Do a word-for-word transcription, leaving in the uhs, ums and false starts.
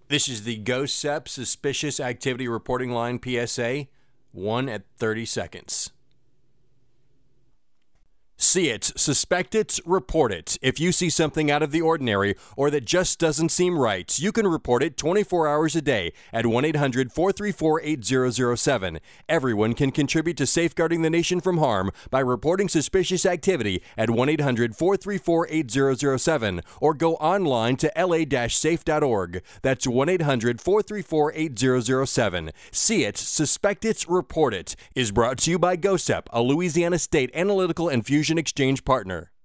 This is the GOSEP Suspicious Activity Reporting Line P S A, one at thirty seconds. See it, suspect it, report it. If you see something out of the ordinary or that just doesn't seem right, you can report it twenty-four hours a day at one eight hundred, four three four, eight zero zero seven. Everyone can contribute to safeguarding the nation from harm by reporting suspicious activity at one eight hundred, four three four, eight zero zero seven or go online to L A safe dot org. That's one eight hundred, four three four, eight zero zero seven. See it, suspect it, report it is brought to you by GOSEP, a Louisiana State analytical and fusion exchange partner.